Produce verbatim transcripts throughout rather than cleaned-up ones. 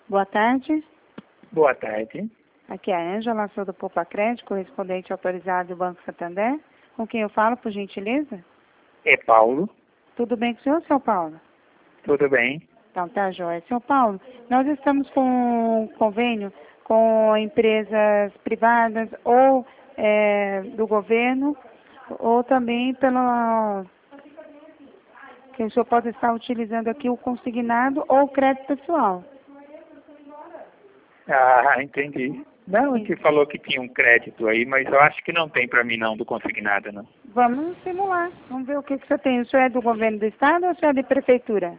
Boa tarde. Boa tarde. Aqui é a Ângela, sou do Poupa Crédito, correspondente autorizado do Banco Santander. Com quem eu falo, por gentileza? É Paulo. Tudo bem com o senhor, seu Paulo? Tudo bem? Então, tá jóia. Senhor Paulo, nós estamos com um convênio com empresas privadas ou é, do governo, ou também pelo que o senhor pode estar utilizando aqui o consignado ou o crédito pessoal. Ah, entendi. Não, você falou que tinha um crédito aí, mas eu acho que não tem para mim não, do consignado, não. Vamos simular. Vamos ver o que, que você tem. O senhor é do governo do estado ou o senhor é de prefeitura?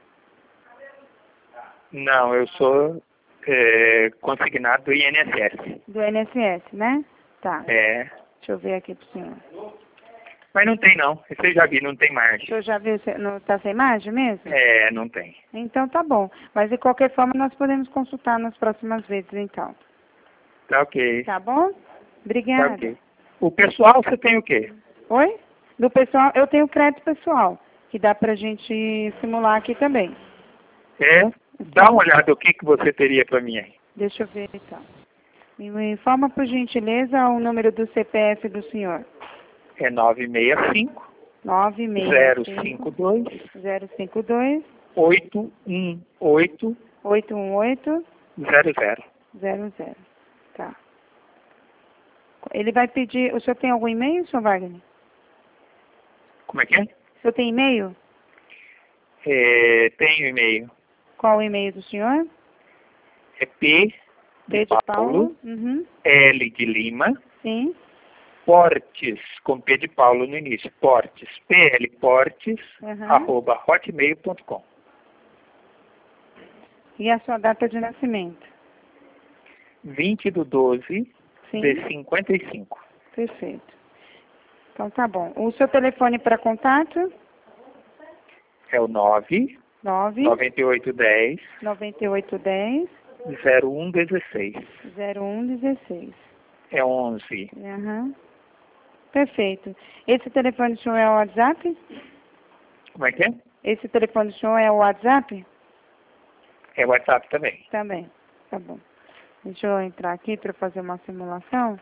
Não, eu sou é, consignado do I N S S. Do I N S S, né? Tá. É. Deixa eu ver aqui pro senhor. Mas não tem não. Você já viu, não tem O margem. senhor já viu, se- não tá sem margem mesmo? É, não tem. Então tá bom. Mas de qualquer forma nós podemos consultar nas próximas vezes, então. Tá ok. Tá bom? Tá Obrigada. ok. O pessoal, você tem o quê? Oi? Do pessoal, eu tenho crédito pessoal, que dá pra gente simular aqui também. É? Dá uma olhada o que, que você teria para mim aí. Deixa eu ver então. Me informa, por gentileza, o número do C P F do senhor. É nove seis cinco, nove zero seis cinco dois, zero cinco dois oito um oito, oito um oito zero zero. zero zero. Tá. Ele vai pedir... O senhor tem algum e-mail, senhor Wagner? Como é que é? O senhor tem e-mail? É, tenho e-mail. Qual o e-mail do senhor? É P P de de Paulo, Paulo. Uhum. L de Lima, Sim. Portes, com P de Paulo no início, Portes, P L Portes, Uhum. arroba hotmail ponto com. E a sua data de nascimento? vinte de doze Sim. de cinquenta e cinco. Perfeito. Então tá bom. O seu telefone para contato? É o nove nove nove oito um zero nove oito um zero zero um dezesseis. zero um dezesseis. É onze. Uhum. Perfeito. Esse telefone do senhor é o WhatsApp? Como é que é? Esse telefone do senhor é o WhatsApp? É WhatsApp também. Também. Tá bom. Deixa eu entrar aqui para fazer uma simulação.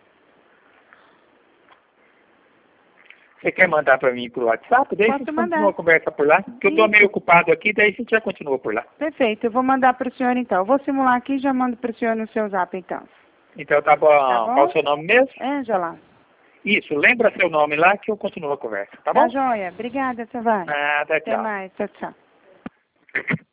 Você quer mandar para mim por WhatsApp? Daí a Posso gente mandar. continua a conversa por lá. Porque eu estou Isso. meio ocupado aqui, daí a gente já continua por lá. Perfeito. Eu vou mandar para o senhor então. Eu vou simular aqui e já mando para o senhor no seu zap então. Então tá bom. Tá bom? Qual o seu nome mesmo? Ângela. Isso, lembra seu nome lá que eu continuo a conversa, tá Tá bom? joia. Obrigada, seu Wagner. Nada, Até tchau. mais. Tchau, tchau.